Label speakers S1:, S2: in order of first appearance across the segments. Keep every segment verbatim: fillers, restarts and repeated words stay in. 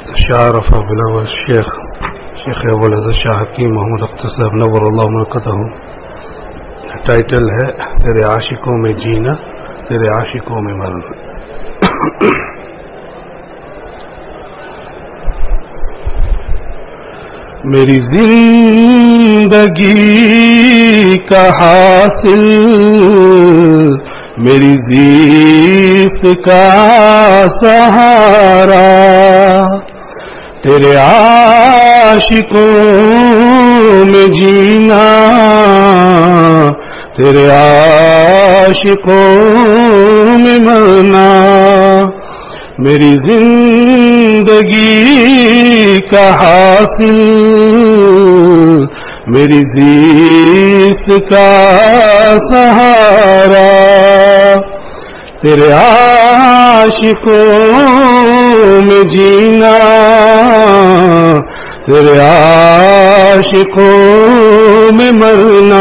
S1: شارف بلاول الشیخ شیخ اول حضرت شاہ حکیم محمد اختر صاحب نور اللہ مرکتہ. ٹائٹل ہے تیرے عاشقوں میں جینا تیرے عاشقوں میں مرنا. میری زندگی کا حاصل میری زیست کا سہارا تیرے عاشقوں میں جینا تیرے عاشقوں میں مرنا. میری زندگی کا حاصل میری زیست کا سہارا تیرے عاشقوں میں جینا تیرے عاشقوں میں مرنا.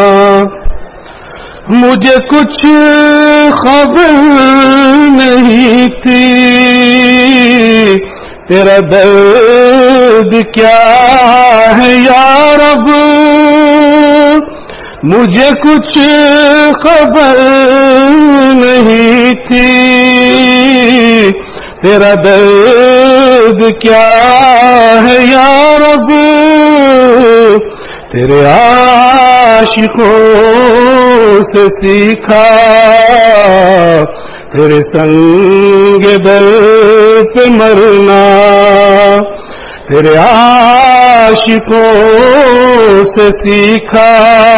S1: مجھے کچھ خبر نہیں تھی تیرا درد کیا ہے یا رب. مجھے کچھ خبر نہیں تھی تیرا درد کیا ہے یا رب. تیرے عاشقوں سے سیکھا تیرے سنگ دل پہ مرنا. تیرے عاشقوں سے سیکھا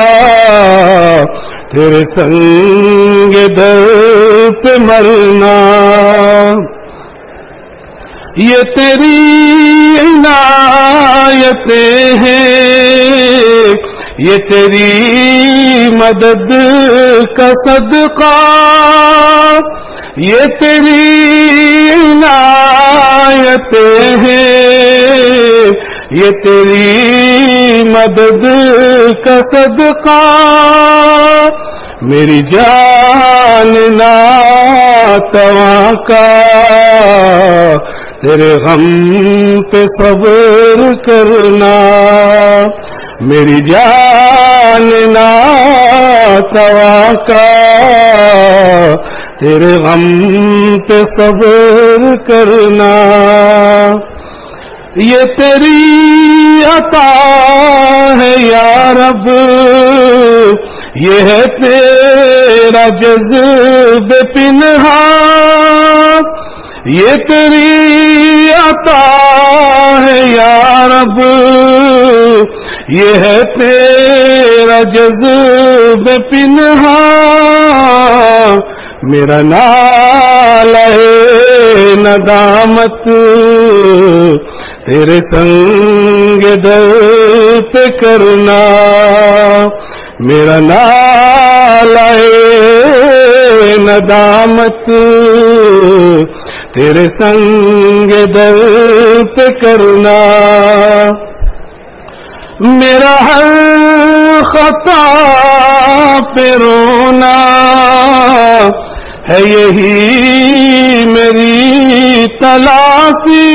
S1: تیرے سنگ دل پہ مرنا. یہ تیری عنایتیں ہیں یہ تیری مدد کا صدقہ یہ تیری عنایتیں ہیں یہ تیری مدد کا صدقہ. میری جان ناتواں کا تیرے غم پہ صبر کرنا. میری جان ناتواں کا تیرے غم پہ صبر کرنا. یہ تیری عطا ہے یا رب یہ ہے تیرا جذب پنہاں. یہ تیری عطا ہے یا رب یہ ہے تیرا جذب پنہاں. میرا نالہ ندامت تیرے سنگ دل پہ کرنا. میرا نالہ ندامت تیرے سنگ دل پہ کرنا. میرا ہر خطا پہ رونا ہے یہی میری تلافی.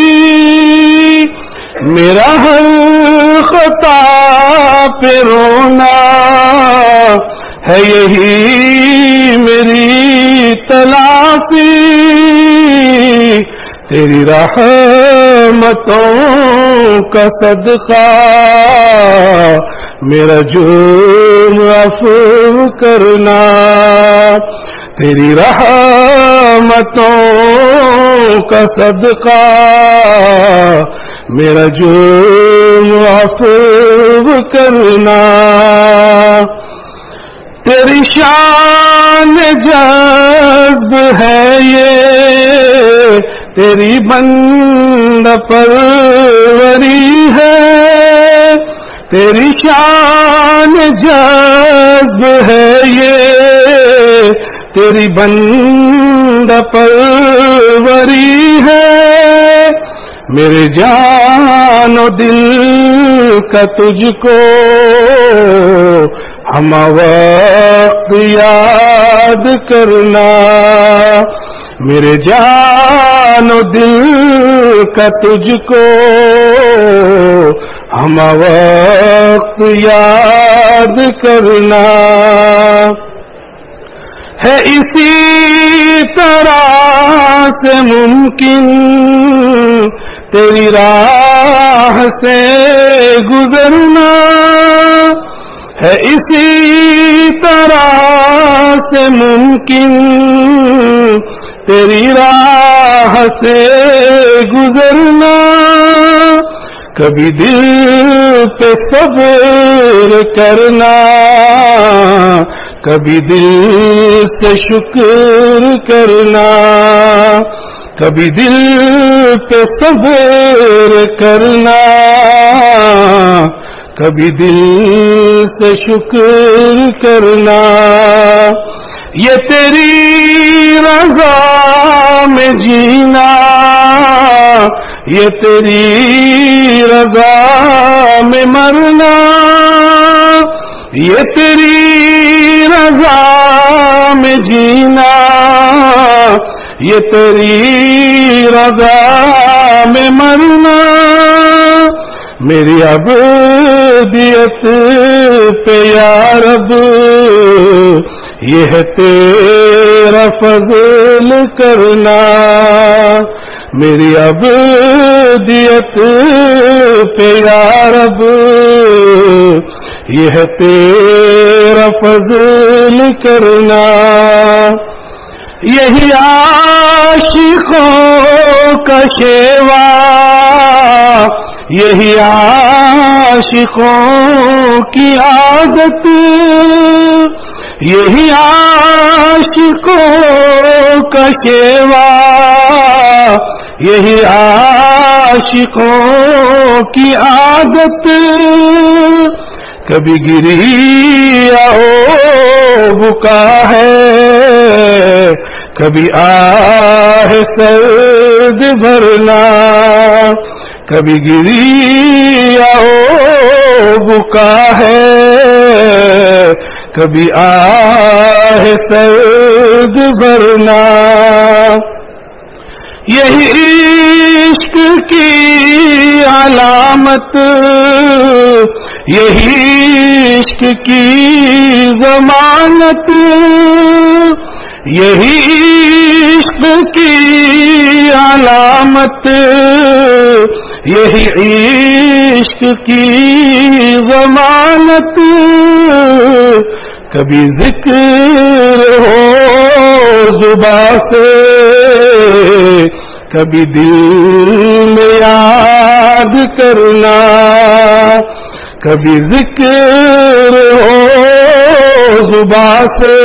S1: میرا ہر خطا پہ رونا ہے یہی میری تلافی. تیری رحمتوں کا صدقہ میرا جرم عفو کرنا. تیری رحمتوں کا صدقہ میرا جرم عفو کرنا. تیری شان جذب ہے یہ تیری بندہ پروری ہے. تیری شان جذب ہے یہ تیری بندہ پروری ہے. میرے جان و دل کا تجھ کو ہم وقت یاد کرنا. میرے جان و دل کا تجھ کو ہم وقت یاد کرنا ہے، اسی طرح سے ممکن تیری راہ سے گزرنا ہے، اسی طرح سے ممکن تیری راہ سے گزرنا، کبھی دل پہ صبر کرنا، کبھی دل سے شکر کرنا، کبھی دل پہ صبر کرنا، کبھی دل سے شکر کرنا، یہ تیری رضا میں جینا، یہ تیری رضا میں مرنا، یہ تیری رضا میں جینا، یہ تیری رضا میں مرنا، میری عبدیت پہ یا رب یہ ہے تیرا فضل کرنا، میری عبدیت پہ یا رب یہ ہے تیرا فضل کرنا، یہی عاشقوں کا شیوا، یہی عاشقوں کی عادت، یہی عاشقوں کا شیوا، یہی عاشقوں کی عادت، کبھی گری ہو بکا ہے، کبھی آہ سرد بھرنا، کبھی گری ہو بکا ہے، کبھی آہ سرد بھرنا، یہی عشق کی علامت، یہی عشق کی ضمانت، یہی عشق کی علامت، یہی عشق کی ضمانت، کبھی ذکر ہو زباں سے، کبھی دل میں یاد کرنا، کبھی ذکر ہو زباں سے،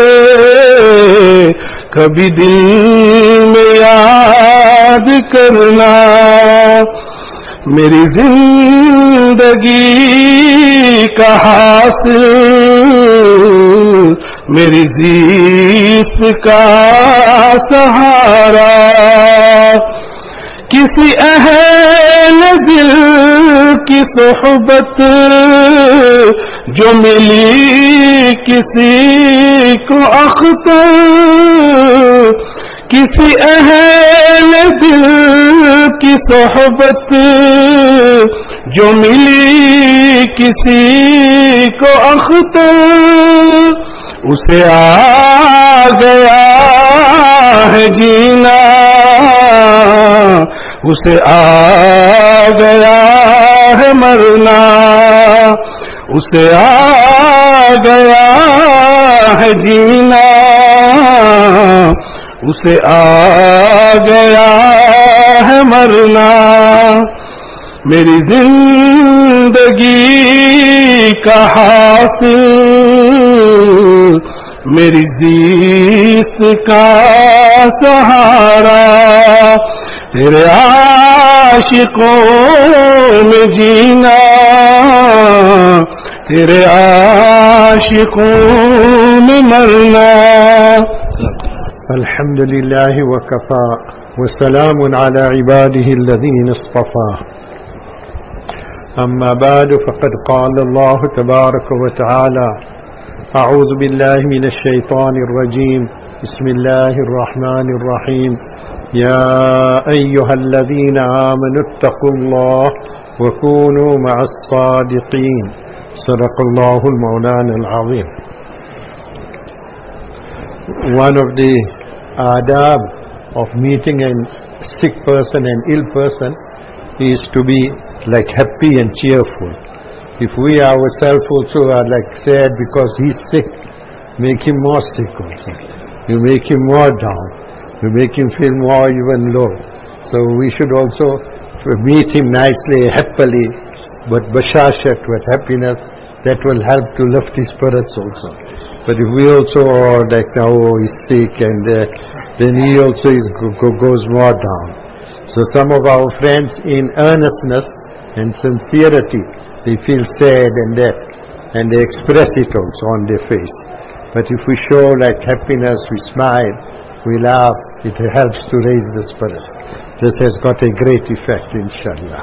S1: کبھی دل میں یاد کرنا، میری زندگی کا حاصل، میری زیست کا سہارا، کسی اہل دل کی صحبت جو ملی کسی کو اختر، کسی اہل دل کی صحبت جو ملی کسی کو اختر، اسے آ گیا ہے جینا، اسے آ گیا ہے مرنا، اسے آ گیا ہے جینا، اسے آ گیا ہے مرنا، میری زندگی کا حاصل، میری زیست کا سہارا، تیرے عاشقوں میں جینا، تیرے عاشقوں میں مرنا۔
S2: الحمد لله وكفى وسلام على عباده الذين اصطفى، أما بعد، فقد قال الله تبارك وتعالى: أعوذ بالله من الشيطان الرجيم، Bismillahir Rahmanir Rahim. Ya ayyuhalladhina amanu ittaqullah wa kunu ma'as sadiqeen. Sadaqallahul Mawlana al-Azim. One of the adab of meeting a sick person and ill person is to be like happy and cheerful. If we ourselves also are like sad because he's sick, make him more sick also. You make him more down. You make him feel more even low. So we should also meet him nicely, happily, but bashashat, with happiness, that will help to lift his spirits also. But if we also are like, oh, he's sick, and uh, then he also is, go, goes more down. So some of our friends, in earnestness and sincerity, they feel sad and that, and they express it also on their face. But if we show like happiness, we smile, we laugh, it helps to raise the spirits. This has got a great effect, inshallah.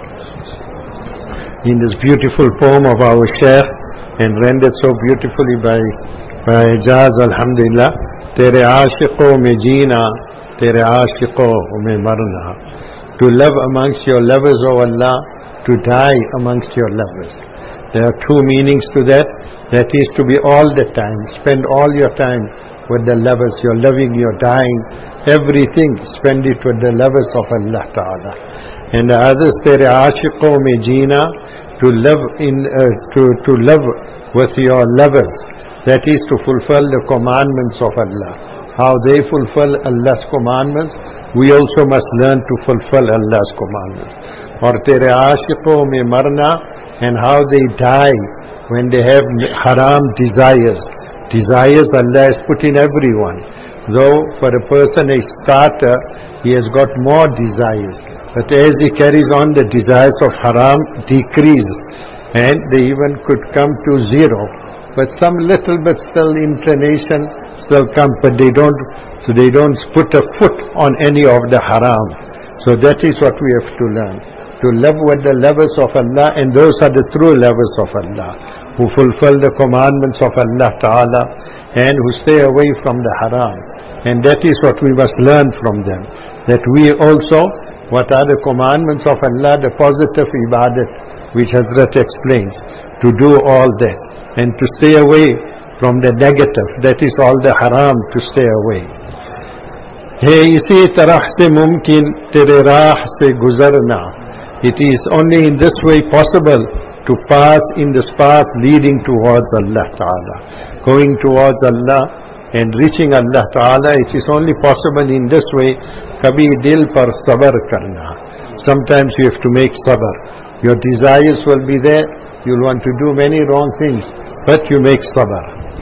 S2: In this beautiful poem of our Shaykh, and rendered so beautifully by by Ijaz, alhamdulillah, Tere aashiqo mein jeena, tere aashiqo mein marna. To live amongst your lovers, O Allah, to die amongst your lovers. There are two meanings to that. That is to be all the time, spend all your time with the lovers. You're loving, you're dying, everything, spend it with the lovers of Allah Ta'ala. And the others, tere aashiqo mein jeena, to live in, uh, to, to live with your lovers. That is to fulfill the commandments of Allah. How they fulfill Allah's commandments, we also must learn to fulfill Allah's commandments. Or tere aashiqo mein marna, and how they die when they have haram desires. Desires Allah has put in everyone. Though for a person, a starter, he has got more desires. But as he carries on, the desires of haram decrease, and they even could come to zero. But some little bit still inclination still come, but they don't, so they don't put a foot on any of the haram. So that is what we have to learn. To live with the lovers of Allah, and those are the true lovers of Allah, who fulfill the commandments of Allah Ta'ala, and who stay away from the haram. And that is what we must learn from them. That we also, what are the commandments of Allah, the positive ibadat, which Hazrat explains, to do all that, and to stay away from the negative, that is all the haram, to stay away. Hey, isi tarah se mumkin tere raah se guzarna. It is only in this way possible to pass in this path leading towards Allah Ta'ala. Going towards Allah and reaching Allah Ta'ala, it is only possible in this way. Kabhi dil par sabr karna. Sometimes you have to make sabr. Your desires will be there. You'll want to do many wrong things, but you make sabr.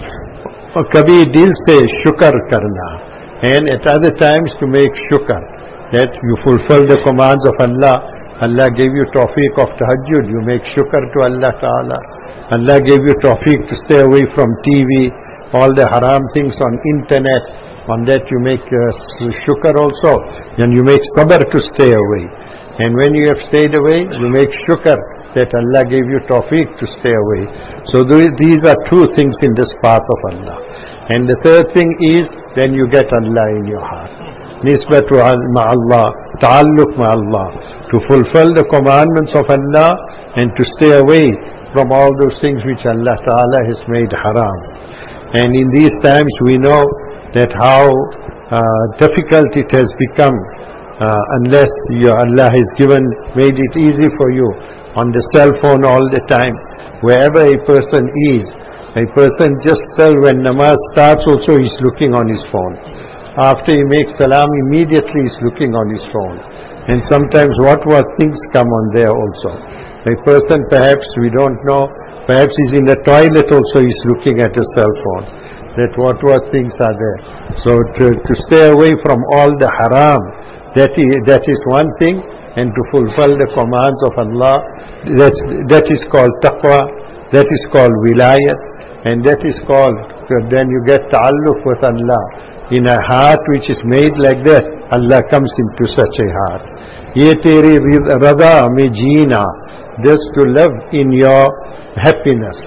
S2: Or kabhi dil se shukr karna. And at other times to make shukr, that you fulfill the commands of Allah. Allah gave you tawfiq of tahajjud, you make shukr to Allah Ta'ala. Allah gave you tawfiq to stay away from T V, all the haram things on internet, on that you make uh, shukr also, and you make sabr to stay away. And when you have stayed away, you make shukr that Allah gave you tawfiq to stay away. So th these are two things in this path of Allah. And the third thing is, then you get Allah in your heart. Nisbatu ma'allah, ta'alluq ma'allah, to fulfill the commandments of Allah and to stay away from all those things which Allah Ta'ala has made haram. And in these times we know that how uh, difficult it has become uh, unless your Allah has given, made it easy for you on the cell phone all the time. Wherever a person is, a person just still when namaz starts also he's looking on his phone. After he makes salam, immediately he's looking on his phone. And sometimes what what things come on there also. A person perhaps, we don't know, perhaps he's in the toilet also, he's looking at his cell phone. That what what things are there. So to, to stay away from all the haram, that is, that is one thing. And to fulfill the commands of Allah, that's, that is called taqwa, that is called wilayat, and that is called, then you get ta'alluq with Allah. In a heart which is made like that, Allah comes into such a heart. Ye teri rada mein jeena, this to live in your happiness.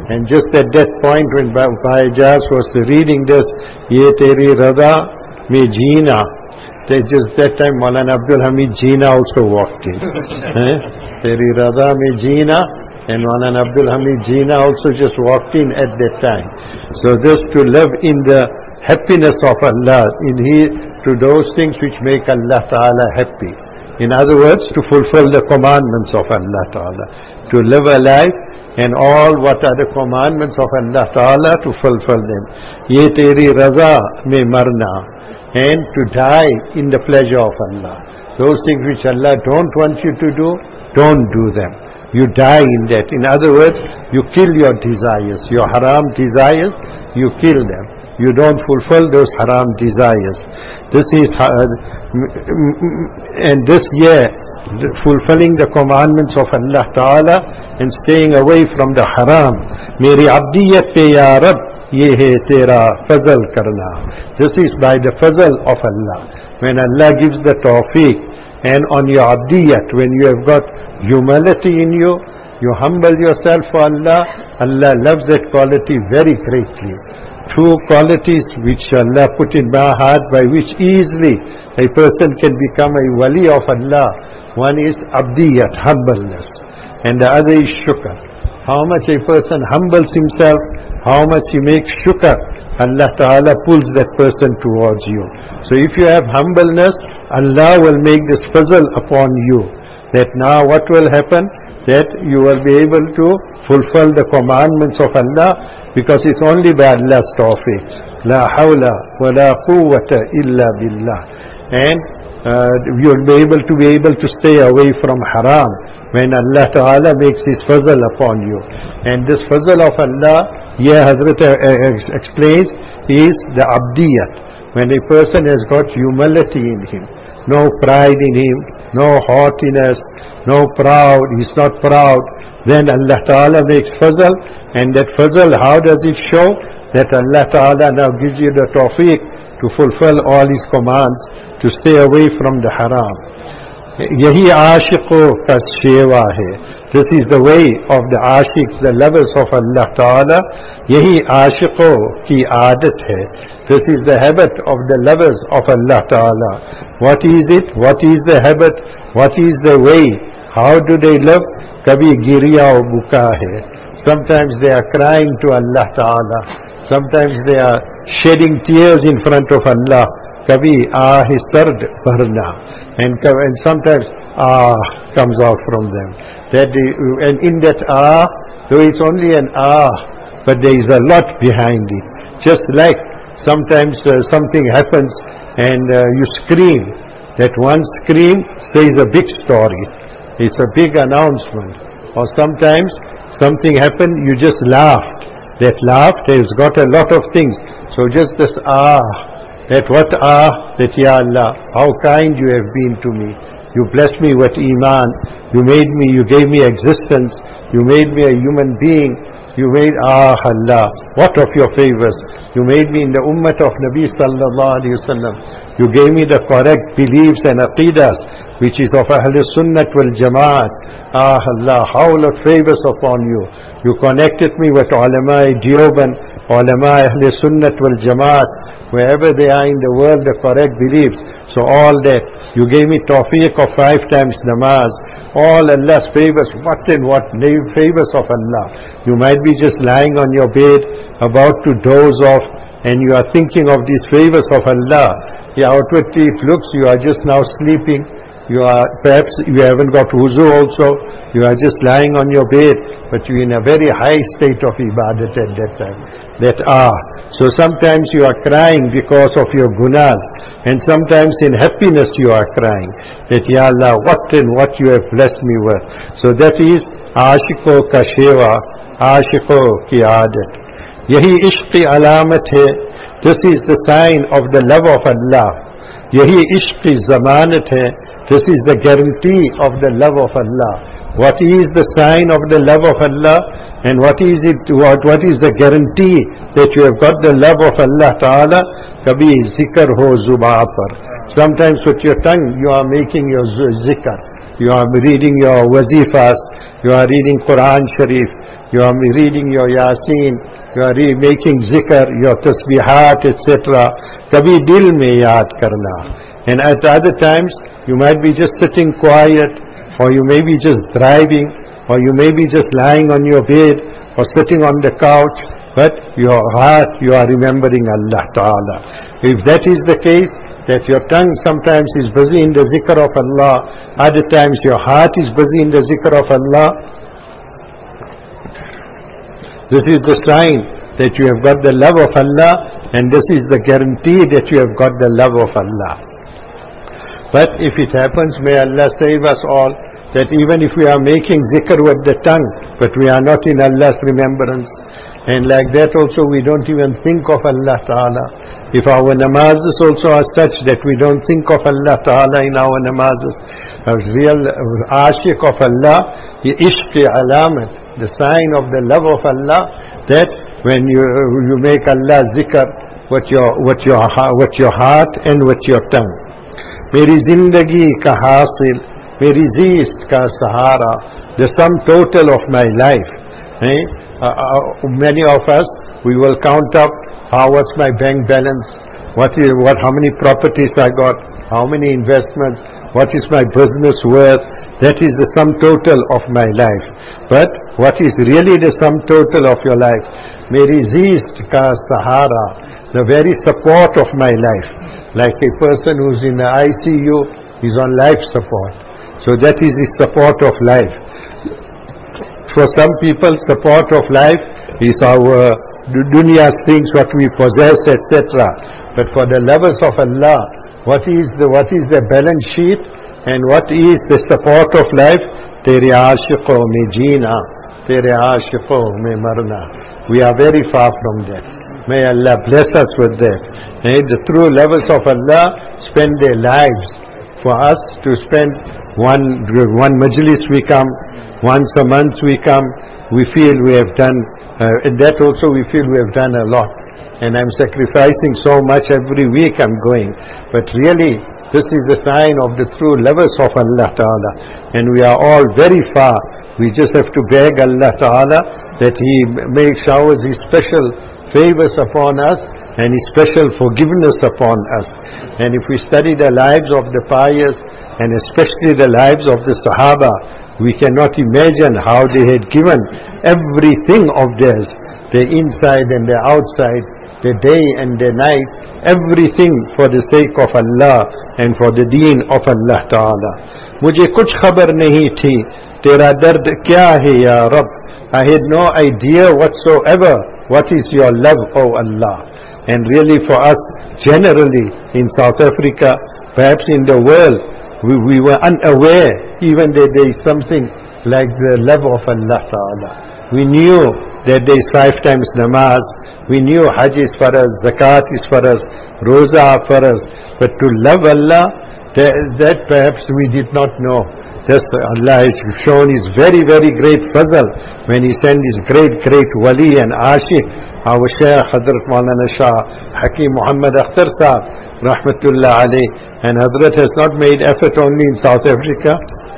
S2: And just at that point when Bhai Ijaz was reading this, Ye Teri Rada Me Jeena, they just that time Maulana Abdul Hamid Jeena also walked in. eh? Teri Rada Me Jeena, and Maulana Abdul Hamid Jeena also just walked in at that time. So this to live in the happiness of Allah, in he, to those things which make Allah Ta'ala happy. In other words, to fulfill the commandments of Allah Ta'ala. To live a life and all what are the commandments of Allah Ta'ala, to fulfill them. Ye teri raza me marna. And to die in the pleasure of Allah. Those things which Allah don't want you to do, don't do them. You die in that. In other words, you kill your desires. Your haram desires, you kill them. You don't fulfill those haram desires. This is, uh, and this year, fulfilling the commandments of Allah Ta'ala and staying away from the haram. Meri abdiyat pe ya Rab, ye hai tera fazal karna. This is by the fazal of Allah. When Allah gives the tawfiq, and on your abdiyat, when you have got humility in you, you humble yourself for Allah, Allah loves that quality very greatly. Two qualities which Allah put in my heart, by which easily a person can become a wali of Allah. One is abdiyat, humbleness, and the other is shukr. How much a person humbles himself, how much he makes shukr, Allah Ta'ala pulls that person towards you. So if you have humbleness, Allah will make this fazl upon you. That now what will happen? That you will be able to fulfill the commandments of Allah, because it's only by Allah's tawfiq. La hawla wa la quwwata illa billah. And uh, you'll be able to be able to stay away from haram when Allah Ta'ala makes His fazl upon you. And this fazl of Allah, here Hazrat uh, explains, is the abdiyat. When a person has got humility in him, no pride in him, no haughtiness, no proud, he's not proud, then Allah Ta'ala makes fazl, and that fazl, how does it show? That Allah Ta'ala now gives you the tawfiq to fulfill all His commands, to stay away from the haram. Yahi ashiqo ka shewa hai. This is the way of the ashiqs, the lovers of Allah Ta'ala. Yahi ashiqo ki aadat hai. This is the habit of the lovers of Allah Ta'ala. What is it? What is the habit? What is the way? How do they live? Kabhi giriya o buka hai. Sometimes they are crying to Allah Ta'ala. Sometimes they are shedding tears in front of Allah. Kabhi ah is sard bharna. And, and sometimes ah comes out from them. That they, and in that ah, though it's only an ah, but there is a lot behind it. Just like sometimes uh, something happens and uh, you scream. That one scream says a big story. It's a big announcement. Or sometimes something happened, you just laughed. That laugh has got a lot of things. So just this ah, that what ah, that Ya Allah, how kind you have been to me. You blessed me with Iman. You made me, you gave me existence. You made me a human being. You made, ah Allah, what of your favors? You made me in the ummah of Nabi sallallahu alayhi wa sallam. You gave me the correct beliefs and aqidas, which is of Ahl Sunnat wal Jamaat. Ah Allah, how lot favors upon you. You connected me with ulama Deoban, ulama Ahl Sunnat wal Jamaat, wherever they are in the world, the correct beliefs. So all that, you gave me tawfiq of five times namaz, all Allah's favors, what and what favors of Allah. You might be just lying on your bed, about to doze off, and you are thinking of these favors of Allah. Yeah, outwardly it looks, you are just now sleeping, you are, perhaps you haven't got wuzu also, you are just lying on your bed, but you're in a very high state of ibadat at that time. That ah, so sometimes you are crying because of your gunas, and sometimes in happiness you are crying, that Ya Allah, what and what you have blessed me with. So that is ashiko ka shewa, ashiko ki aadat. Yahi ishqi alamat hai. This is the sign of the love of Allah. Yahi ishqi zamanat hai. This is the guarantee of the love of Allah. What is the sign of the love of Allah? And what is it? What, what is the guarantee that you have got the love of Allah Ta'ala? Kabhi zikr ho zuba par. Sometimes with your tongue you are making your zikr. you are reading your wazifas, you are reading Quran Sharif, you are reading your Yasin, you are re- making zikr, your tasbihat, et cetera. Kabhi dil mein yaad karna. And at other times, you might be just sitting quiet, or you may be just driving, or you may be just lying on your bed, or sitting on the couch, but your heart, you are remembering Allah Ta'ala. If that is the case, that your tongue sometimes is busy in the zikr of Allah, other times your heart is busy in the zikr of Allah, this is the sign that you have got the love of Allah, and this is the guarantee that you have got the love of Allah. But if it happens, may Allah save us all, that even if we are making zikr with the tongue, but we are not in Allah's remembrance, and like that also we don't even think of Allah Ta'ala. If our namazes also are such that we don't think of Allah Ta'ala in our namazes, a real ashiq of Allah, ishq alamat, the sign of the love of Allah, that when you you make Allah zikr with your with your with your heart and with your tongue. Meri zindagi ka hasil, meri zist ka sahara, the sum total of my life. Eh? Uh, uh, many of us, we will count up how what's my bank balance, what is what how many properties I got, how many investments, what is my business worth. That is the sum total of my life. But what is really the sum total of your life? Meri zist ka sahara, the very support of my life. Like a person who's in the I C U, he's on life support. So that is the support of life. For some people, support of life is our dunya's things, what we possess, et cetera. But for the lovers of Allah, what is the what is the balance sheet and what is the support of life? Tere aashiqo mein jeena, tere aashiqo mein marna. We are very far from that. May Allah bless us with that. And the true lovers of Allah spend their lives. For us to spend one one majlis we come, once a month we come, we feel we have done, uh, and that also we feel we have done a lot. And I'm sacrificing so much every week I'm going. But really, this is the sign of the true lovers of Allah Ta'ala. And we are all very far. We just have to beg Allah Ta'ala that He may showers His special favors upon us and His special forgiveness upon us. And if we study the lives of the pious, and especially the lives of the Sahaba, we cannot imagine how they had given everything of theirs, their inside and their outside, their day and their night, everything for the sake of Allah and for the deen of Allah Ta'ala. Mujhe kuch khabar nahi thi, tera dard kya hai ya Rabb. I had no idea whatsoever what is your love, O Allah. And really for us, generally in South Africa, perhaps in the world, we, we were unaware even that there is something like the love of Allah Ta'ala. We knew that there is five times namaz, we knew Hajj is for us, Zakat is for us, Roza for us, but to love Allah, that, that perhaps we did not know. Just Allah has shown His very, very great fazl when He sent His great, great wali and ashiq, our Shaykh Hazrat Maulana Shah Hakim Muhammad Akhtar Sahab, Rahmatullah alayh. And Hazrat has not made effort only in South Africa,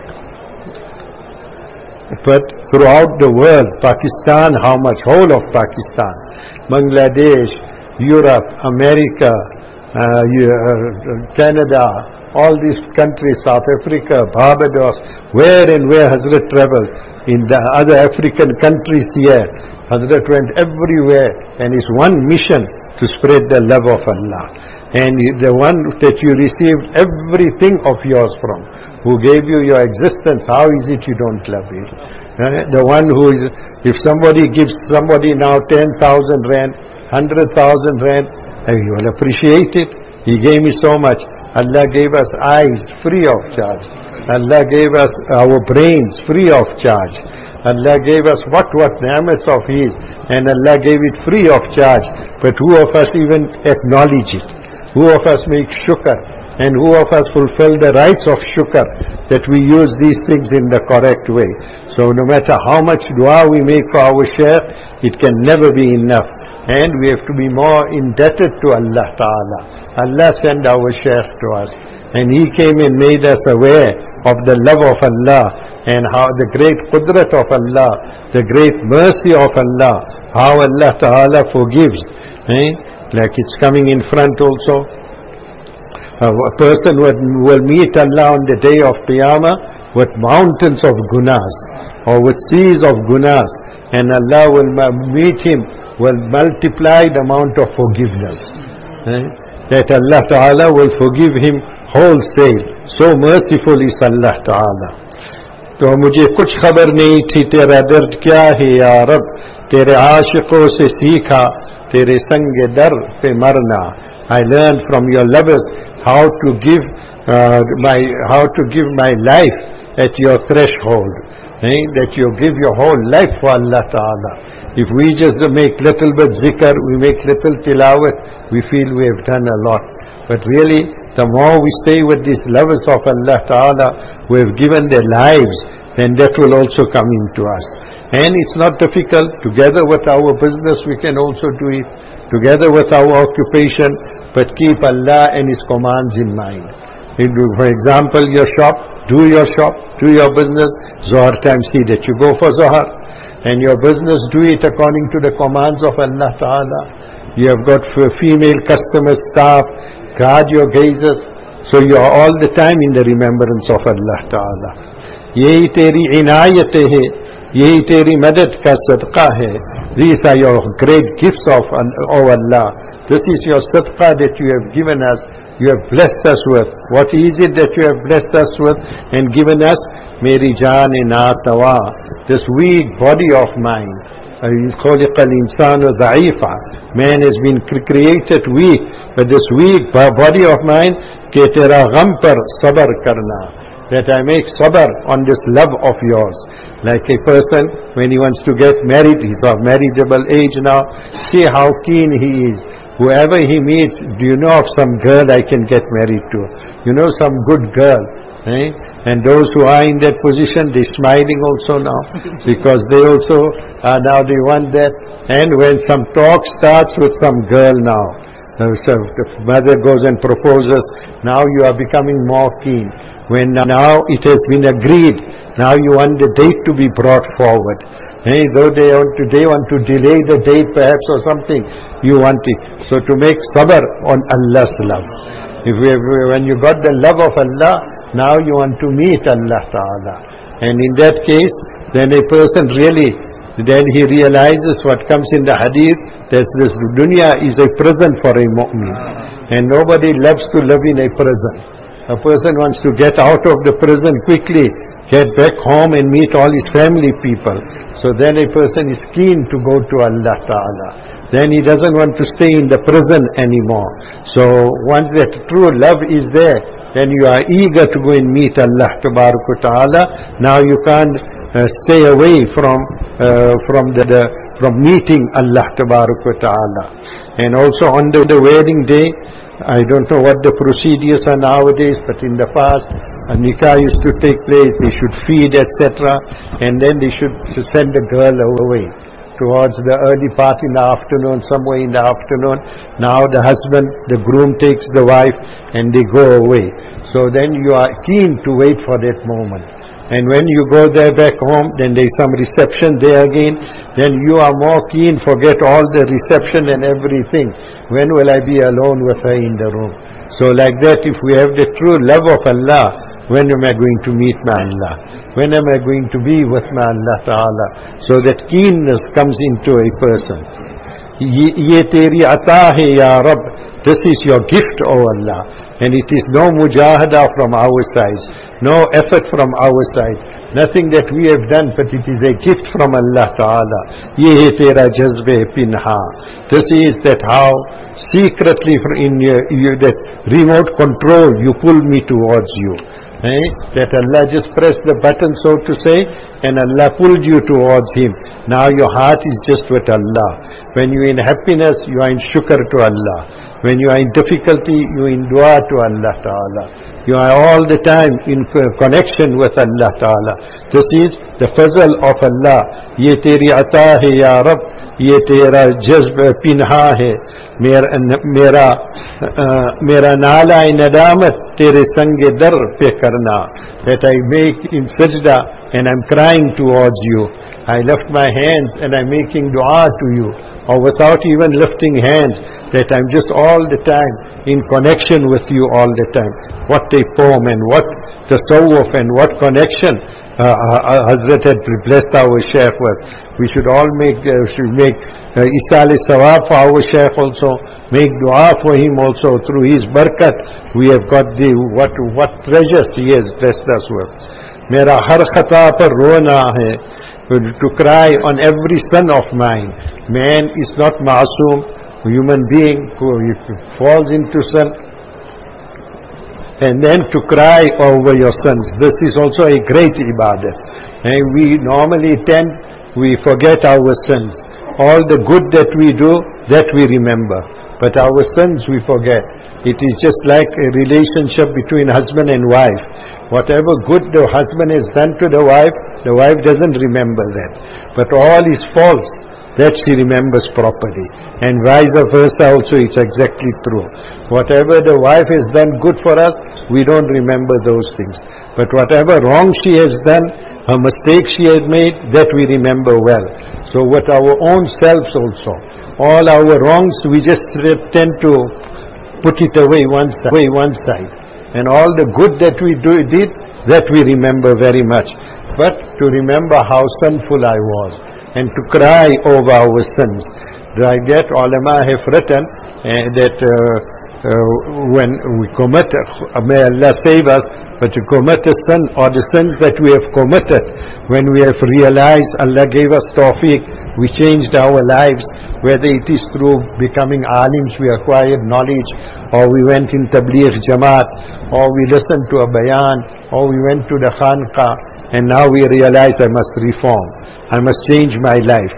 S2: but throughout the world. Pakistan, how much? Whole of Pakistan, Bangladesh, Europe, America, uh, Canada, all these countries, South Africa, Barbados, where and where Hazrat traveled, in the other African countries here, Hazrat went everywhere, and his one mission to spread the love of Allah. And the one that you received everything of yours from, who gave you your existence, how is it you don't love it? Uh, the one who is, if somebody gives somebody now ten thousand rand, one hundred thousand rand, uh, you will appreciate it. He gave me so much. Allah gave us eyes free of charge. Allah gave us our brains free of charge. Allah gave us what what ni'mats of His, and Allah gave it free of charge. But who of us even acknowledge it? Who of us make shukr? And who of us fulfill the rights of shukr, that we use these things in the correct way? So no matter how much dua we make for our shaykh, it can never be enough. And we have to be more indebted to Allah Ta'ala. Allah sent our shaykh to us, and he came and made us aware of the love of Allah and how the great qudrat of Allah, the great mercy of Allah, how Allah Ta'ala forgives. Eh? Like it's coming in front also. Uh, a person will, will meet Allah on the day of Qiyamah with mountains of gunas or with seas of gunas, and Allah will meet him, will multiply the amount of forgiveness. Eh? That Allah Ta'ala will forgive him wholesale. So merciful is Allah Ta'ala. तो मुझे कुछ खबर नहीं थी तेरा दर्द क्या है या रब, तेरे आशिकों से सीखा तेरे संग दर पे मरना. I learned from your lovers how to give uh, my how to give my life at your threshold. Eh? That you give your whole life for Allah Ta'ala. If we just make little bit zikr, we make little tilawat, we feel we have done a lot. But really, the more we stay with these lovers of Allah Ta'ala who have given their lives, then that will also come into us. And it's not difficult. Together with our business, we can also do it. Together with our occupation, but keep Allah and His commands in mind. For example, your shop, do your shop, do your business. Zohar time, see that you go for Zohar. And your business, do it according to the commands of Allah Ta'ala. You have got female customers, staff, guard your gazes, so you are all the time in the remembrance of Allah Ta'ala. Yehi teri inayat hai, yehi teri madad ka sadqa hai. These are your great gifts of Allah. This is your sadqa that you have given us, you have blessed us with. What is it that you have blessed us with and given us? Meri jaan naatawa, this weak body of mine. خلق الإنسان ضعيفا. Man has been created weak, but this weak body of mine, ke tera gham par sabr karna, that I make sabr on this love of yours. Like a person, when he wants to get married, he's of marriageable age now, see how keen he is. Whoever he meets, do you know of some girl I can get married to? You know some good girl, eh? And those who are in that position, they're smiling also now, because they also are now, they want that. And when some talk starts with some girl now, so the mother goes and proposes, now you are becoming more keen. When now it has been agreed, now you want the date to be brought forward. Hey, though they want to, they want to delay the date perhaps or something, you want it. So to make sabr on Allah's love. If we have, when you got the love of Allah, now you want to meet Allah Ta'ala. And in that case, then a person really, then he realizes what comes in the hadith, that this dunya is a prison for a mu'min. And nobody loves to live in a prison. A person wants to get out of the prison quickly, get back home and meet all his family people. So then a person is keen to go to Allah Ta'ala. Then he doesn't want to stay in the prison anymore. So once that true love is there, then you are eager to go and meet Allah Ta'ala. Now you can't uh, stay away from uh, from the, the from meeting Allah Ta'ala. And also on the, the wedding day, I don't know what the procedures are nowadays, but in the past, a nikah used to take place, they should feed, et cetera, and then they should send the girl away towards the early part in the afternoon, somewhere in the afternoon. Now the husband, the groom takes the wife and they go away. So then you are keen to wait for that moment. And when you go there back home, then there is some reception there again, then you are more keen, forget all the reception and everything. When will I be alone with her in the room? So like that, if we have the true love of Allah, when am I going to meet my Allah? When am I going to be with my Allah Ta'ala? So that keenness comes into a person. Ye teri ata hai ya Rabb. This is your gift, O Allah. And it is no mujahada from our side, no effort from our side, nothing that we have done, but it is a gift from Allah Ta'ala. Ye tera jazbe pinha. This is that how secretly in your, you, that remote control you pull me towards you. Eh? That Allah just pressed the button, so to say, and Allah pulled you towards Him. Now your heart is just with Allah. When you are in happiness, you are in shukr to Allah. When you are in difficulty, you are in dua to Allah Ta'ala. You are all the time in connection with Allah Ta'ala. This is the fazl of Allah. Ye teri ata hai ya Rabb. ये तेरा जज्ब पिन्हा है मेरा मेरा मेरा नाला नदामत tere sange dar pe karna, that I make in sajda and I'm crying towards you. I lift my hands and I'm making dua to you, or without even lifting hands, that I'm just all the time in connection with you all the time. What a poem, and what tasawwuf, and what connection uh, uh, Hazrat had blessed our Shaykh with. We should all make, uh, should make uh, isal sawab for our Shaykh also, make dua for him also. Through his barakat, we have got the, what, what treasures he has blessed us with. Mera har khata par rona hai, to cry on every son of mine. Man is not masoom, human being who falls into sin, and then to cry over your sins. This is also a great ibadah. And we normally tend, we forget our sins. All the good that we do, that we remember. But our sins we forget. It is just like a relationship between husband and wife. Whatever good the husband has done to the wife, the wife doesn't remember that. But all his faults, that she remembers properly. And vice versa also, it's exactly true. Whatever the wife has done good for us, we don't remember those things. But whatever wrong she has done, a mistake she has made, that we remember well. So with our own selves also, all our wrongs, we just tend to put it away one side, away one side. And all the good that we do, did, that we remember very much. But to remember how sinful I was, and to cry over our sins. Like that, ulama have written uh, that uh, uh, when we commit, uh, may Allah save us, but to commit a sin, or the sins that we have committed, when we have realized Allah gave us tawfiq, we changed our lives, whether it is through becoming alims, we acquired knowledge, or we went in tabligh jamaat, or we listened to a bayan, or we went to the khanqa, and now we realize I must reform, I must change my life.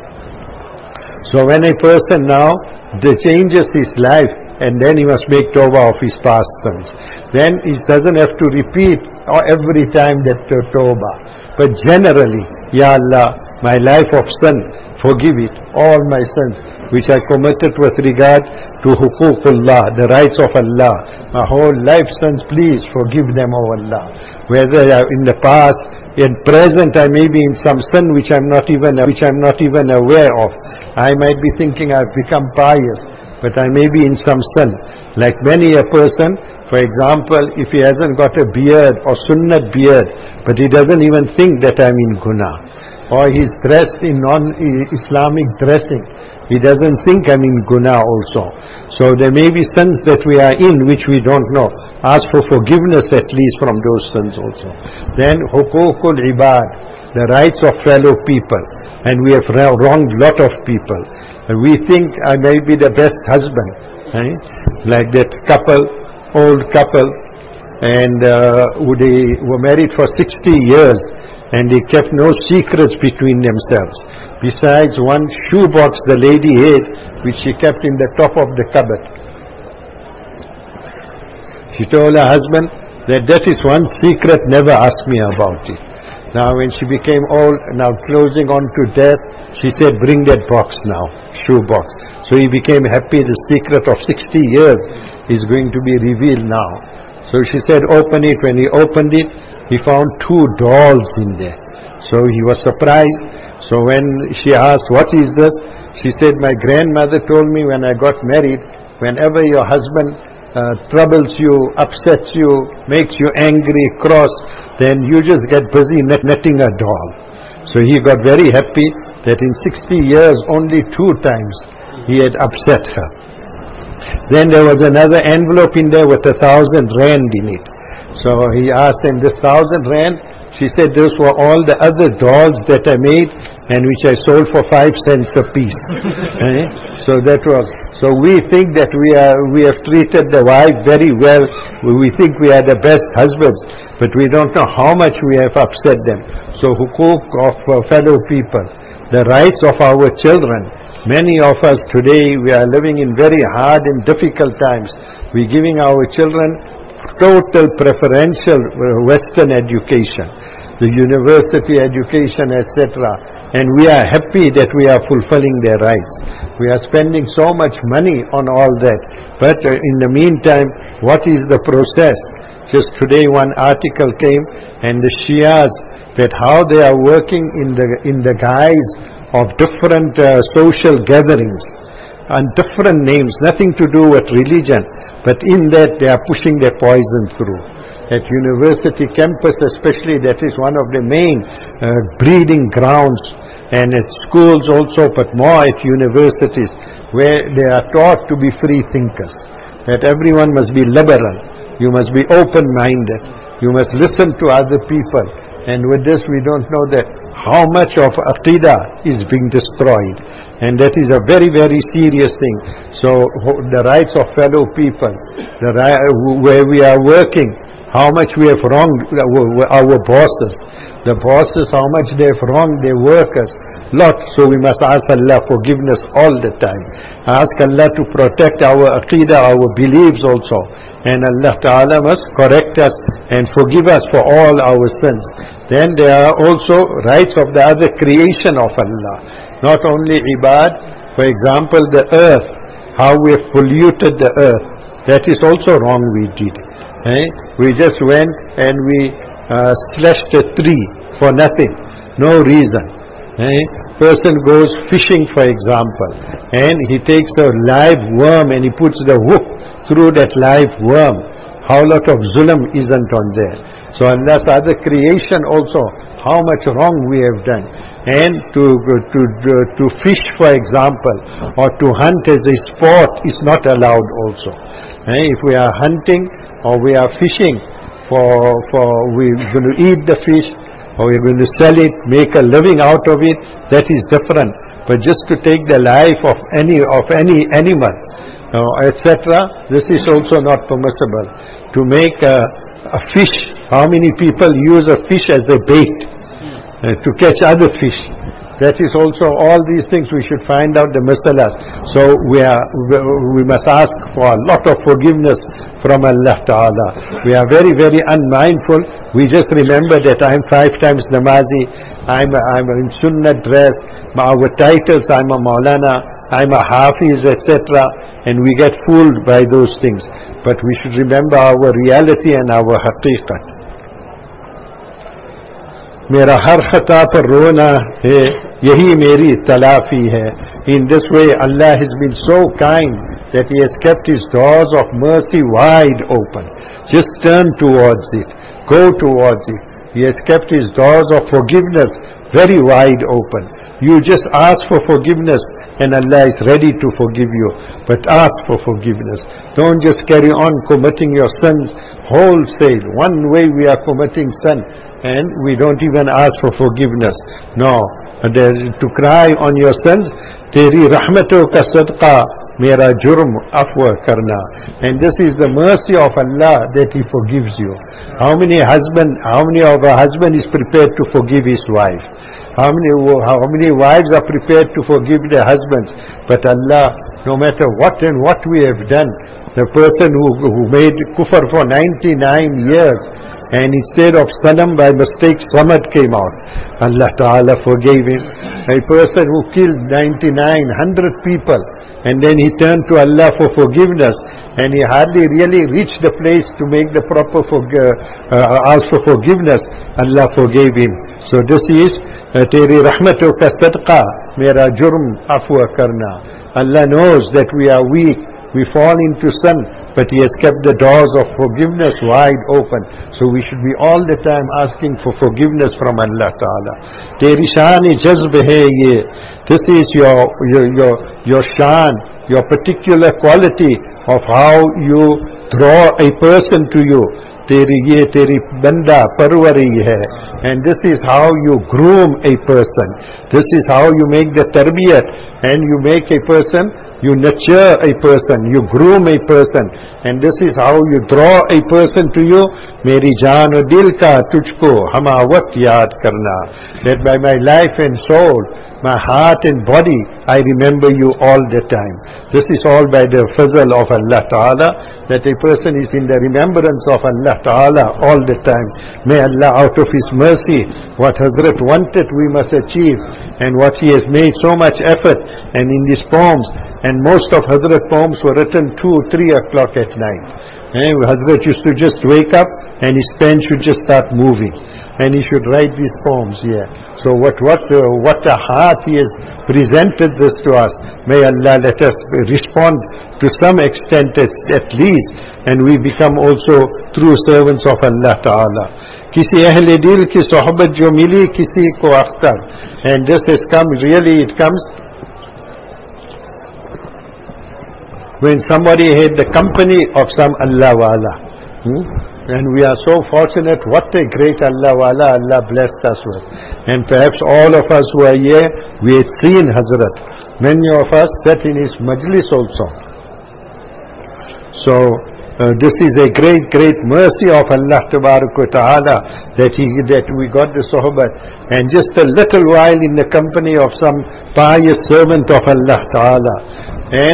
S2: So when a person now changes his life, and then he must make tawbah of his past sins, then he doesn't have to repeat every time that tawbah. But generally, Ya Allah, my life of sin, forgive it, all my sins which I committed with regard to huququllah, the rights of Allah. My whole life sins, please forgive them, O Allah. Whether in the past, in present, I may be in some sin which I'm not even which I'm not even aware of. I might be thinking I've become pious, but I may be in some sin. Like many a person, for example, if he hasn't got a beard or sunnat beard, but he doesn't even think that I'm in guna, or he's dressed in non-Islamic dressing, he doesn't think I'm in guna also. So there may be sins that we are in which we don't know. Ask for forgiveness at least from those sins also. Then huququl ibad, the rights of fellow people, and we have wronged lot of people. And we think I may be the best husband, right? Like that couple, old couple, and uh, they were married for sixty years, and they kept no secrets between themselves. Besides one shoebox the lady had, which she kept in the top of the cupboard. She told her husband that that is one secret, never ask me about it. Now when she became old, now closing on to death, she said, bring that box now, shoe box. So he became happy, the secret of sixty years is going to be revealed now. So she said, open it. When he opened it, he found two dolls in there. So he was surprised. So when she asked, what is this? She said, my grandmother told me when I got married, whenever your husband uh, troubles you, upsets you, makes you angry, cross, then you just get busy net netting a doll. So he got very happy that in sixty years, only two times he had upset her. Then there was another envelope in there with a thousand rand in it. So he asked him, this thousand rand? She said, those were all the other dolls that I made and which I sold for five cents a piece. eh? So that was, so we think that we are, we have treated the wife very well. We think we are the best husbands, but we don't know how much we have upset them. So huquq of uh, fellow people, the rights of our children. Many of us today, we are living in very hard and difficult times. We're giving our children total preferential Western education, the university education, et cetera. And we are happy that we are fulfilling their rights. We are spending so much money on all that. But uh, in the meantime, what is the process? Just today one article came, and the Shias, that how they are working in the in the guise of different uh, social gatherings and different names, nothing to do with religion, but in that they are pushing their poison through. At university campus especially, that is one of the main uh, breeding grounds, and at schools also, but more at universities, where they are taught to be free thinkers, that everyone must be liberal, you must be open-minded, you must listen to other people. And with this we don't know that how much of Aqidah is being destroyed, and that is a very very serious thing. So the rights of fellow people, the right, where we are working, how much we have wronged our bosses, the bosses, how much they have wronged their workers, lot. So we must ask Allah forgiveness all the time, ask Allah to protect our Aqidah, our beliefs also, and Allah Ta'ala must correct us and forgive us for all our sins. Then there are also rights of the other creation of Allah, not only ibad. For example, the earth, how we have polluted the earth, that is also wrong we did. Eh? We just went and we uh, slashed a tree for nothing, no reason. Eh? Person goes fishing, for example, and he takes a live worm and he puts the hook through that live worm. How lot of zulm isn't on there. So Allah's other creation also, how much wrong we have done. And to to to, to fish, for example, or to hunt as a sport is not allowed also. Eh? If we are hunting or we are fishing for for we're going to eat the fish, or we're going to sell it, make a living out of it, that is different. But just to take the life of any of any animal, uh, et cetera, this is also not permissible. To make a, a fish, how many people use a fish as a bait uh, to catch other fish? That is also, all these things we should find out the masalas. So we are we must ask for a lot of forgiveness from Allah Ta'ala. We are very very unmindful. We just remember that I am five times namazi, I'm I'm in sunnah dress, our titles, I'm a Maulana, I'm a Hafiz, et cetera. And we get fooled by those things. But we should remember our reality and our haqiqat. मेरा हर खता पर रोना है, यही मेरी तलाफी है. In this way Allah has been so kind that He has kept His doors of mercy wide open. Just turn towards it, go towards it. He has kept His doors of forgiveness very wide open. You just ask for forgiveness and Allah is ready to forgive you. But ask for forgiveness. Don't just carry on committing your sins wholesale. One way we are committing sin and we don't even ask for forgiveness. No. To cry on your sins, Teri rahmato ka sadqa, mera jurm afwa karna. And this is the mercy of Allah that He forgives you. How many husband, how many of a husband is prepared to forgive his wife? How many, how many wives are prepared to forgive their husbands? But Allah, no matter what and what we have done, the person who, who made kufr for ninety-nine years, and instead of salam, by mistake samad came out, Allah Ta'ala forgave him. A person who killed ninety-nine, one hundred people, and then he turned to Allah for forgiveness, and he hardly really reached the place to make the proper for, uh, ask for forgiveness. Allah forgave him. So this is Teri rahmatu ka sadqa, mera jurm afwa karna. Allah knows that we are weak, we fall into sin, but He has kept the doors of forgiveness wide open. So we should be all the time asking for forgiveness from Allah Ta'ala. Teri shaan-e jazb hai ye. This is your, your, your, your shaan, your particular quality of how you draw a person to you. Teri ye, teri banda parwari hai. And this is how you groom a person. This is how you make the tarbiyat, and you make a person, you nurture a person, you groom a person, and this is how you draw a person to you. Meri jaan o dil ka tujhko hamawat yaad karna. That by my life and soul, my heart and body, I remember you all the time. This is all by the fazl of Allah Ta'ala, that a person is in the remembrance of Allah Ta'ala all the time. May Allah, out of His mercy, what Hazrat wanted we must achieve, and what He has made so much effort. And in these poems, and most of Hazrat poems were written two, three o'clock at night. Eh, Hazrat used to just wake up and his pen should just start moving. And he should write these poems here. So what, what, uh, what a heart he has presented this to us. May Allah let us respond to some extent at, at least, and we become also true servants of Allah Ta'ala. Kisi ahle dil ki sohbat jo mili kisi ko akhtar. And this has come, really it comes when somebody had the company of some Allah Wala. Hmm? And we are so fortunate, what a great Allah Wala Allah blessed us with. And perhaps all of us who are here, we had seen Hazrat. Many of us sat in his majlis also. So, uh, this is a great, great mercy of Allah Ta'ala that he, that we got the sohbat. And just a little while in the company of some pious servant of Allah Ta'ala. And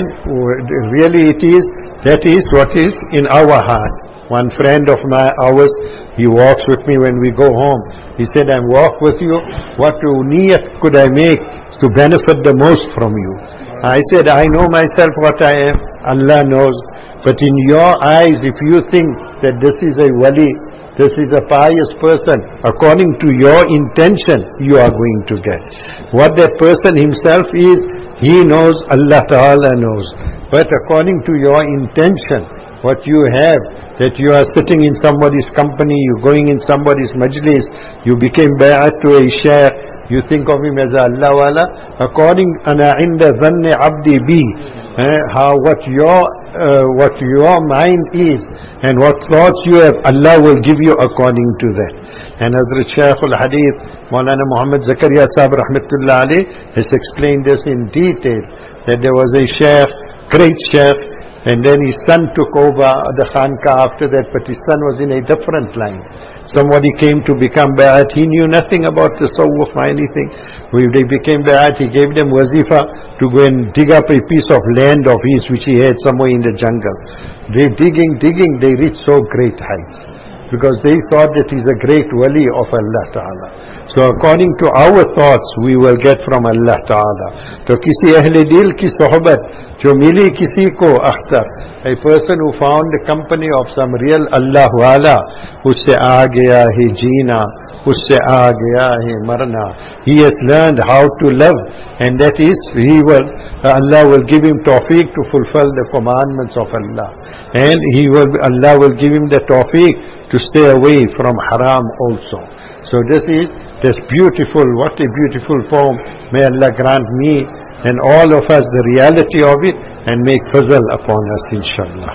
S2: really it is, that is what is in our heart. One friend of my ours, he walks with me when we go home. He said, I walk with you. What niyat could I make to benefit the most from you? I said, I know myself what I am. Allah knows. But in your eyes, if you think that this is a wali, this is a pious person, according to your intention, you are going to get. What that person himself is, he knows, Allah Ta'ala knows. But according to your intention, what you have, that you are sitting in somebody's company, you're going in somebody's majlis, you became bay'at to a shaykh, you think of him as Allah Wala, according ana inda dhanni abdi bi, eh, how what your uh, what your mind is and what thoughts you have, Allah will give you according to that. And Hazrat Shaykh al-Hadith Maulana Muhammad Zakaria Sahib Rahmatullah Alayh has explained this in detail, that there was a shaykh, great shaykh, and then his son took over the Khanqah after that, but his son was in a different line. Somebody came to become Bai'at, he knew nothing about Tasawwuf or anything. When they became Bai'at, he gave them wazifa to go and dig up a piece of land of his which he had somewhere in the jungle. They digging, digging, they reached so great heights, because they thought that he's a great wali of Allah Ta'ala. So according to our thoughts, we will get from Allah Ta'ala. So kisi ahle dil ki sohbat, jo mili kisi ko akhtar. A person who found the company of some real Allah Wala, usse aa gaya hai jeena, usse aa gaya hai marna. He has learned how to love, and that is, he will, Allah will give him tawfiq to fulfill the commandments of Allah. And he will, Allah will give him the tawfiq to stay away from haram also. So this is, this beautiful, what a beautiful poem. May Allah grant me and all of us the reality of it and make fazl upon us, inshallah.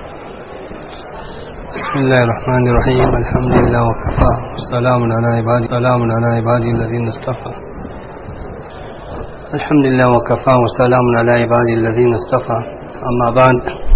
S3: Bismillah ar-Rahman ar-Rahim. Alhamdulillah wa kafa. Salamun ala ibadi. Salamun ala ibadi alladhina istafa. Alhamdulillah wa kafa wa salamun ala ibadi alladhina istafa. Amma ba'd.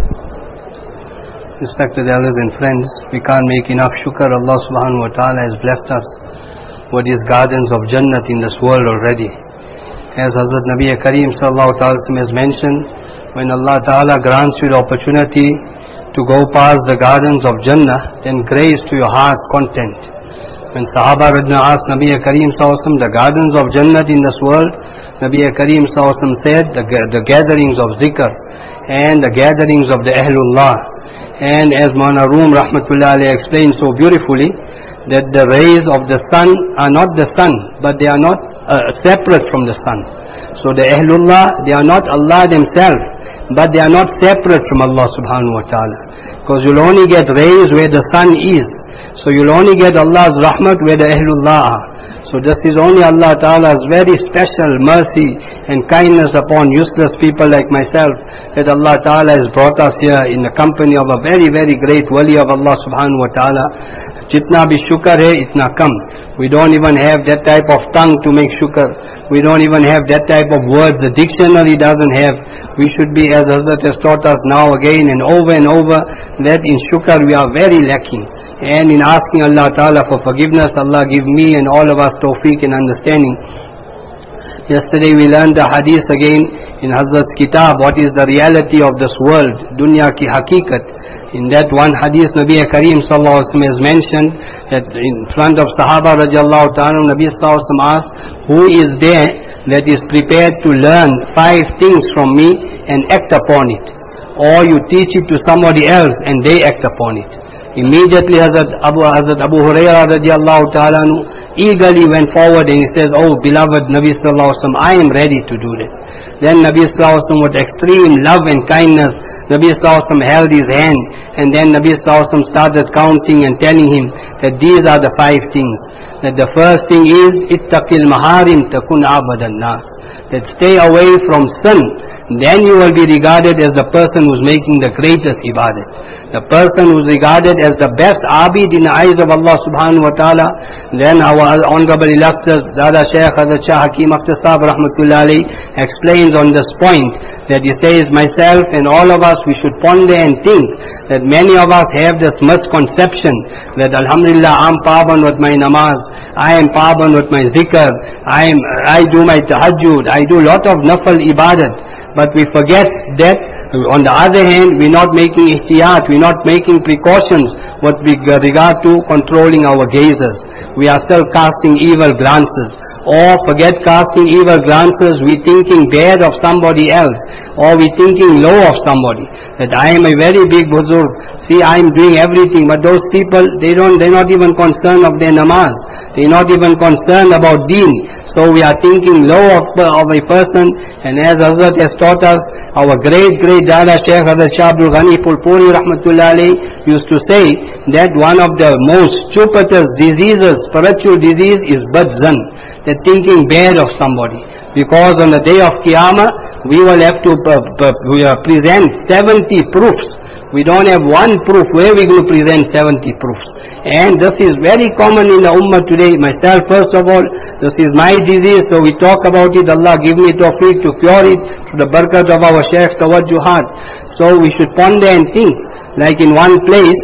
S3: Respected elders and friends, we can't make enough shukr. Allah subhanahu wa ta'ala has blessed us with his gardens of Jannat in this world already. As Hazrat Nabi Kareem sallallahu ta'ala has mentioned, when Allah ta'ala grants you the opportunity to go past the gardens of Jannah, then grace to your heart content. When Sahaba Radna asked Nabi Kareem sallallahu the gardens of Jannat in this world, Nabi Kareem sallallahu said the, the gatherings of zikr and the gatherings of the Ahlullah. And as Maulana Room Rahmatullah Alayhi explained so beautifully, that the rays of the sun are not the sun, but they are not uh, separate from the sun. So the Ahlullah, they are not Allah themselves, but they are not separate from Allah subhanahu wa ta'ala. Because you'll only get rays where the sun is. So you'll only get Allah's rahmat where the Ahlullah are. So this is only Allah Ta'ala's very special mercy and kindness upon useless people like myself, that Allah Ta'ala has brought us here in the company of a very, very great wali of Allah subhanahu wa ta'ala. Jitna bhi shukar hai, itna kam. We don't even have that type of tongue to make shukar. We don't even have that type of words. The dictionary doesn't have. We should be, as Hazrat has taught us now again and over and over, that in shukar we are very lacking. And in asking Allah Ta'ala for forgiveness, Allah give me and all of us tawfiq and understanding. Yesterday we learned the hadith again in Hazrat's kitab, what is the reality of this world, dunya ki haqiqat. In that one hadith, Nabi Kareem sallallahu alaihi wasallam has mentioned that in front of Sahaba radiallahu ta'ala, Nabi sallallahu alaihi wasallam asked, who is there that is prepared to learn five things from me and act upon it? or you teach it to somebody else and they act upon it. Immediately Hazrat Abu, Hazrat Abu Hurairah radiallahu ta'ala eagerly went forward and he says, oh beloved Nabi sallallahu alaihi wasallam, I am ready to do that. Then Nabi sallallahu alaihi wasallam with extreme love and kindness, Nabi sallallahu alaihi wasallam held his hand, and then Nabi sallallahu alaihi wasallam started counting and telling him that these are the five things. That the first thing is, ittaqil maharim takun abadan nas. That stay away from sin, then you will be regarded as the person who's making the greatest ibadat. The person who's regarded as the best abid in the eyes of Allah subhanahu wa ta'ala. Then our honorable illustrious Dada Shaykh Hazrat Shah Hakim Akhtar Sahib rahmatullah alayhi explains on this point, that he says, myself and all of us, we should ponder and think that many of us have this misconception that alhamdulillah, I'm paban with my namaz, I am paban with my zikr, I am, I do my tahajjud, I do lot of nafal ibadat, but we forget that on the other hand, we're not making ihtiyat, we're not making precautions with regard to controlling our gazes. We are still casting evil glances. Or forget casting evil glances, we thinking bad of somebody else, or we thinking low of somebody, that I am a very big buzurg, see I am doing everything, but those people, they don't, they're not even concerned of their namaz, they're not even concerned about deen. So we are thinking low of, of a person, and as Hazrat has taught us, our great great Dada Shaykh Hazrat Shah Abdul Ghani Pulpuri rahmatullah alayhi used to say that one of the most stupendous diseases, spiritual disease, is badzan, that thinking bad of somebody. Because on the day of Qiyamah, we will have to uh, uh, present seventy proofs. We don't have one proof. Where we going to present seventy proofs? And this is very common in the ummah today. Myself, first of all, this is my disease, so we talk about it. Allah give me tawfiq to cure it through the barakat of our sheikhs tawajjuhat. So we should ponder and think. Like in one place,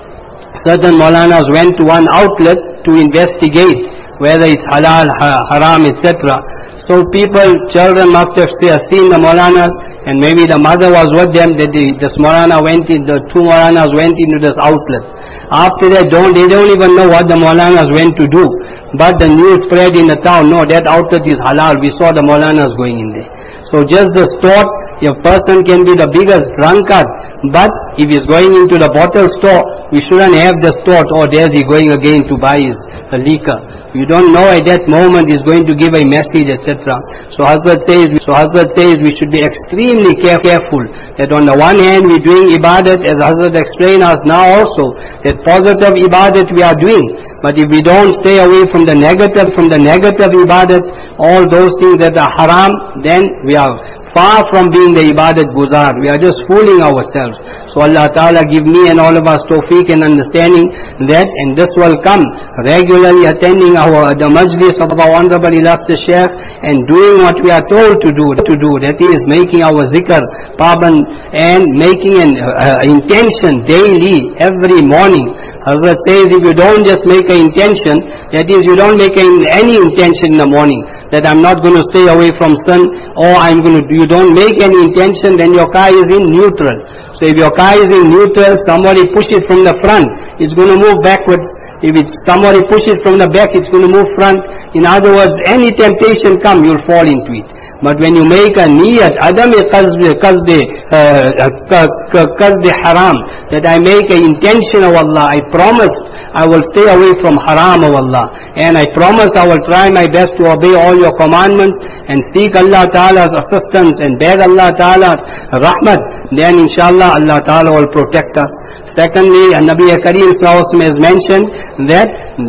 S3: certain Maulanas went to one outlet to investigate whether it's halal, ha haram, et cetera. So people, children must have seen the Maulanas, and maybe the mother was with them, that the, this Maulana went in, the two Maulanas went into this outlet. After that, don't, they don't even know what the Maulanas went to do. But the news spread in the town, no, that outlet is halal, we saw the Maulanas going in there. So just this thought, a person can be the biggest drunkard, but if he's going into the bottle store, we shouldn't have this thought, oh, there's he going again to buy his uh, liquor. You don't know at that moment he's going to give a message, et cetera. So Hazrat says, so Hazrat says we should be extremely care careful that on the one hand we're doing ibadat, as Hazrat explained us now also, that positive ibadat we are doing, but if we don't stay away from the negative, from the negative ibadat, all those things that are haram, then we are far from being the ibadat guzar. We are just fooling ourselves. So Allah Ta'ala give me and all of us tawfiq and understanding that, and this will come regularly attending our the majlis of our honorable illustrious Shaykh and doing what we are told to do, to do. That is making our zikr, paban, and making an uh, intention daily, every morning. Hazrat says if you don't just make an intention, that is you don't make an, any intention in the morning, that I'm not going to stay away from sin, or I'm going to do, you don't make any intention, then your car is in neutral. So if your car is in neutral, somebody push it from the front, it's going to move backwards. If it's somebody push it from the back, it's going to move front. In other words, any temptation come, you'll fall into it. But when you make a niyat, adami qazdi, qazdi, qazdi haram, that I make an intention of Allah, I promise I will stay away from haram of Allah, and I promise I will try my best to obey all your commandments and seek Allah Ta'ala's assistance and beg Allah Ta'ala's rahmat, then inshallah Allah Ta'ala will protect us. Secondly, Nabi Kareem Sallallahu Alaihi Wasallam has mentioned that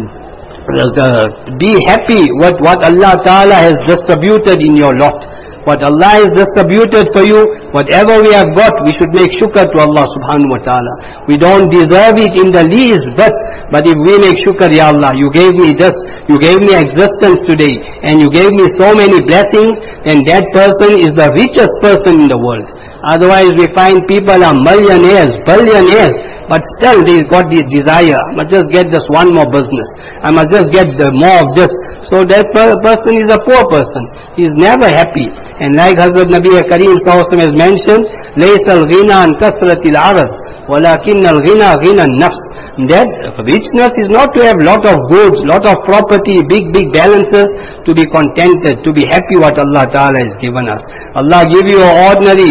S3: Uh, be happy with what Allah Ta'ala has distributed in your lot. What Allah has distributed for you, whatever we have got, we should make shukr to Allah subhanahu wa ta'ala. We don't deserve it in the least bit, but if we make shukr, Ya Allah, you gave me this, you gave me existence today, and you gave me so many blessings, then that person is the richest person in the world. Otherwise we find people are millionaires, billionaires, but still they got the desire, I must just get this one more business, I must just get the more of this. So that per person is a poor person, he is never happy. And like Hazrat Nabi Kareem Sallallahu Alaihi Wasallam has mentioned, لَيْسَ الْغِنَى عَنْ كَثْرَةِ الْعَرَضِ وَلَكِنَّ الْغِنَى غِنَى النَّفْسِ. That richness is not to have lot of goods, lot of property, big big balances, to be contented, to be happy what Allah Ta'ala has given us. Allah give you an ordinary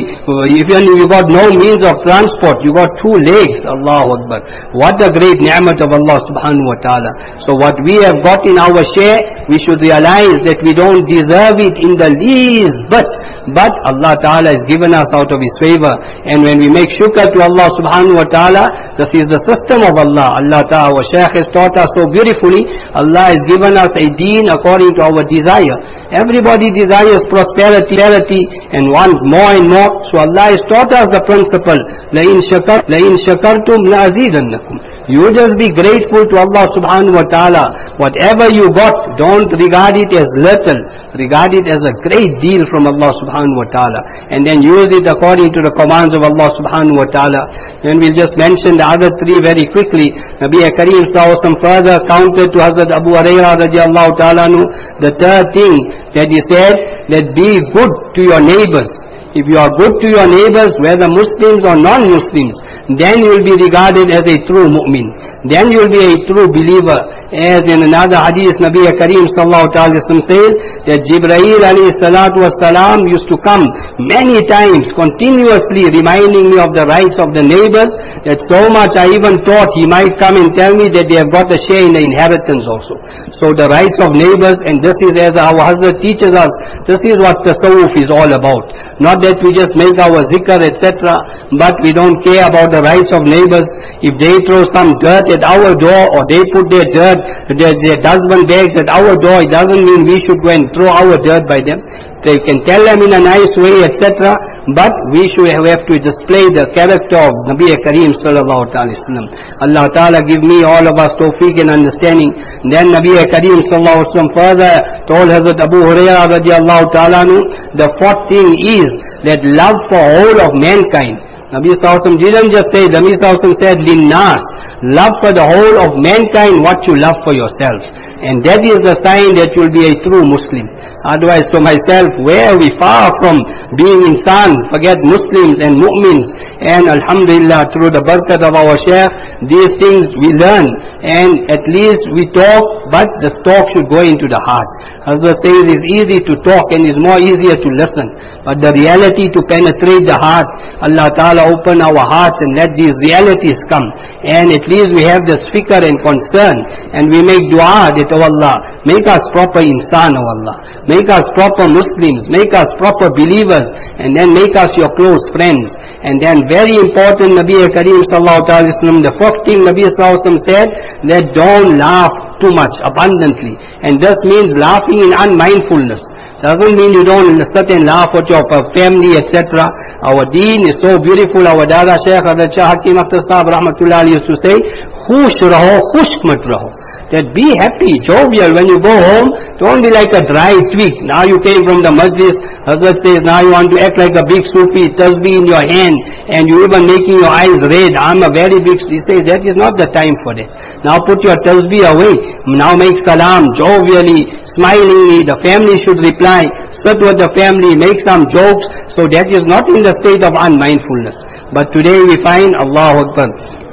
S3: Even if you got no means of transport, you got two legs, Allahu Akbar. What a great ni'mat of Allah subhanahu wa ta'ala. So what we have got in our share, we should realize that we don't deserve it in the least, but, but Allah ta'ala has given us out of His favor. And when we make shukr to Allah subhanahu wa ta'ala, this is the system of Allah. Allah ta'ala, our Shaykh has taught us so beautifully, Allah has given us a deen according to our desire. Everybody desires prosperity, and wants more and more. So Allah has taught us the principle, لَإِن شَكَرْ لَإِن شَكَرْتُمْ لَأَزِيدَنَّكُمْ. You just be grateful to Allah subhanahu wa ta'ala. Whatever you got, don't regard it as little. Regard it as a great deal from Allah subhanahu wa ta'ala. And then use it according to the commands of Allah subhanahu wa ta'ala. Then we'll just mention the other three very quickly. Nabi Kareem sallallahu alaihi wasallam further counted to Hazrat Abu Hurairah radiallahu ta'ala anhu, the third thing that he said, that be good to your neighbors. If you are good to your neighbors, whether Muslims or non-Muslims, then you will be regarded as a true mu'min. Then you will be a true believer. As in another hadith, Nabi Kareem sallallahu alaihi wasallam says that Jibreel alayhi salatu wasalam used to come many times, continuously reminding me of the rights of the neighbors, that so much I even thought he might come and tell me that they have got a share in the inheritance also. So the rights of neighbors, and this is as our Hazrat teaches us, this is what tasawwuf is all about. Not that we just make our zikr, et cetera, but we don't care about the rights of neighbors. If they throw some dirt at our door, or they put their dirt, their, their dustbin bags at our door, it doesn't mean we should go and throw our dirt by them. They can tell them in a nice way, et cetera, but we should have to display the character of Nabi Kareem sallallahu alaihi wasallam. Allah Ta'ala give me, all of us, tawfiq and understanding. Then Nabi Kareem sallallahu alaihi wasallam further told Hazrat Abu Hurairah radiallahu ta'ala anhu, the fourth thing is that love for all of mankind. Nabi sallallahu alaihi wasallam didn't just say, Nabi sallallahu alaihi wasallam said, linnas, love for the whole of mankind what you love for yourself. And that is the sign that you will be a true Muslim. Otherwise, for myself, where are we? Far from being insan, forget Muslims and mu'mins. And alhamdulillah, through the barakat of our Shaykh, these things we learn. And at least we talk, but the talk should go into the heart. Hazrat says it's easy to talk and it's more easier to listen. But the reality to penetrate the heart, Allah Ta'ala open our hearts and let these realities come. And at least we have this fikr and concern. And we make dua that, oh Allah, make us proper insan, oh Allah. Make us proper Muslims. Make us proper believers. And then make us your close friends. And then very important, Nabi Kareem sallallahu alaihi wasallam, the first thing Nabi sallallahu alaihi wasallam said, that don't laugh too much, abundantly. And this means laughing in unmindfulness. Doesn't mean you don't sit and laugh at your family, et cetera. Our deen is so beautiful. Our Dada Shaykh Hazrat Shah Hakim Akhtar Sahab Rahmatullah Ali used to say, khush raho, khushk mat raho. That be happy, jovial. When you go home, don't be like a dry twig. Now you came from the majlis, Hazrat says, now you want to act like a big Sufi, tasbih in your hand, and you even making your eyes red. I'm a very big, he says, that is not the time for that. Now put your tasbih away. Now make salam, jovially, smilingly. The family should reply. Sit with the family, make some jokes. So that is not in the state of unmindfulness. But today we find, Allahu Akbar,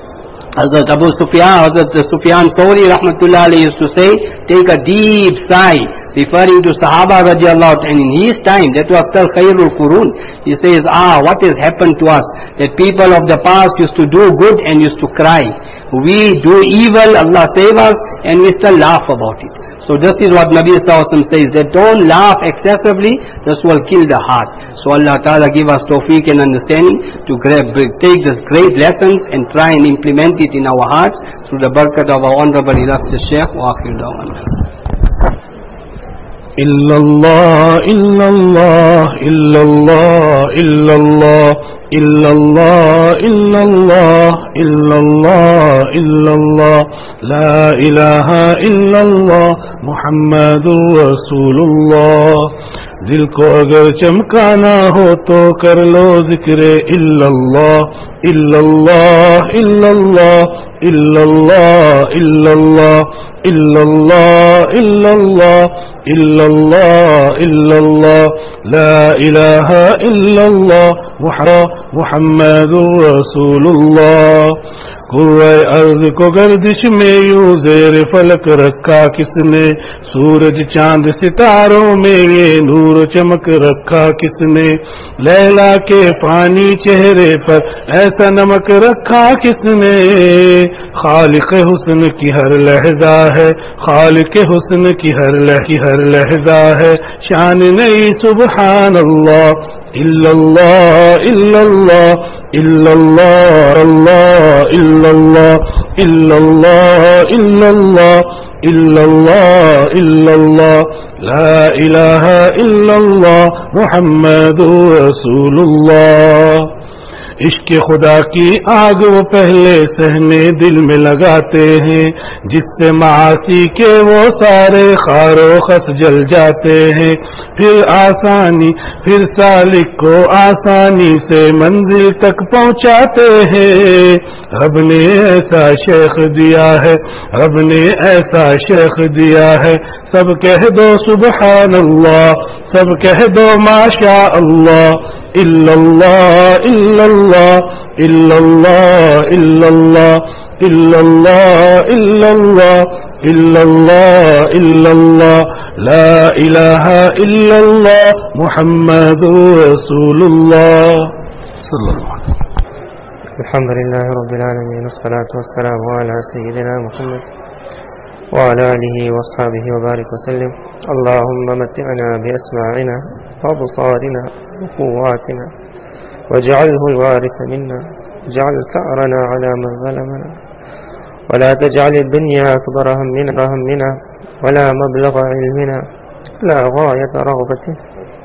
S3: Hazrat Abu Sufyan, Hazrat Sufyan Sawri Rahmatullah alayhi used to say, take a deep sigh, referring to Sahaba radiallahu anhu. And in his time, that was still Khairul Qurun. He says, ah, what has happened to us? That people of the past used to do good and used to cry. We do evil, Allah save us, and we still laugh about it. So this is what Nabi sallallahu alaihi wasallam says, that don't laugh excessively, this will kill the heart. So Allah Ta'ala give us tawfiq and understanding to grab, take these great lessons and try and implement it in our hearts through the barakat of our honorable illustrious Shaykh. Wa akhir da'wana.
S1: Illallah, illallah, illallah, illallah, illallah, illallah, illallah, illallah, la ilaha illallah, Muhammadur Rasulullah. दिल को अगर चमकाना हो तो कर लो जिक्रे इल्लल्लाह, इल्लल्लाह, इल्लल्लाह, इल्लल्लाह, इल्लल्लाह, इल्लल्लाह, इल्लल्लाह, इल्लल्लाह, इल्लल्लाह, ला इलाहा इल्लल्लाह, मुहम्मदुर रसूलुल्लाह. کرۂ ارض کو گردش میں یوں زیر فلک رکھا کس نے؟ سورج چاند ستاروں میں یہ نور چمک رکھا کس نے؟ لیلا کے فانی چہرے پر ایسا نمک رکھا کس نے؟ خالق حسن کی ہر لحظہ ہے، خالق حسن کی ہر لحظہ ہر لحظہ ہے، شان نئی سبحان اللہ الا اللہ الا اللہ الا اللہ اللہ الا اللہ الا اللہ الا اللہ الا اللہ الا اللہ لا الہ الا اللہ محمد رسول اللہ۔ عشق خدا کی آگ وہ پہلے سہنے دل میں لگاتے ہیں، جس سے معاصی کے وہ سارے خار و خس جل جاتے ہیں، پھر آسانی پھر سالک کو آسانی سے منزل تک پہنچاتے ہیں۔ رب نے ایسا شیخ دیا ہے، رب نے ایسا شیخ دیا ہے، سب کہہ دو سبحان اللہ، سب کہہ دو ماشاء اللہ، الا اللہ الا اللہ الا اللہ الا اللہ الا اللہ الا اللہ الا اللہ الا اللہ لا الہ الا اللہ محمد رسول اللہ صلی اللہ علیہ وسلم۔
S4: الحمد للہ رب العالمین والصلاة والسلام علی سیدنا محمد وعلى آله وأصحابه وبارك وسلم۔ اللهم متعنا بأسماعنا وأبصارنا وقواتنا واجعله الوارث منا، اجعل ثأرنا على من ظلمنا، ولا تجعل الدنيا أكبر همنا همنا ولا مبلغ علمنا لا غاية رغبته،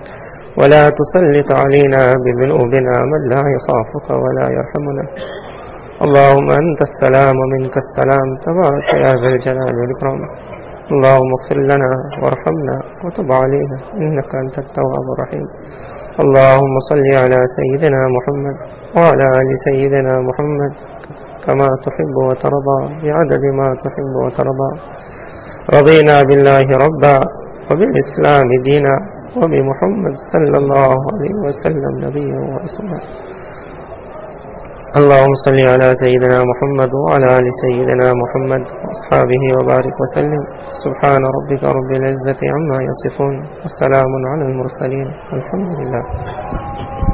S4: ولا تسلط علينا بذنوبنا من لا يخافك ولا يرحمنا۔ اللهم أنت السلام ومنك السلام، تبارك يا ذا الجلال والإكرام۔ اللهم اغفر لنا وارحمنا وتب علينا إنك أنت التواب الرحيم۔ اللهم صل على سيدنا محمد وعلى آل سيدنا محمد كما تحب وترضى بعدد ما تحب وترضى۔ رضينا بالله ربا وبالإسلام دينا وبمحمد صلى الله عليه وسلم نبيا ورسولا۔ اللهم صل على سيدنا محمد وعلى آل سيدنا محمد وأصحابه وبارك وسلم۔ سبحان ربك رب العزة عما يصفون، والسلام على المرسلين، الحمد لله۔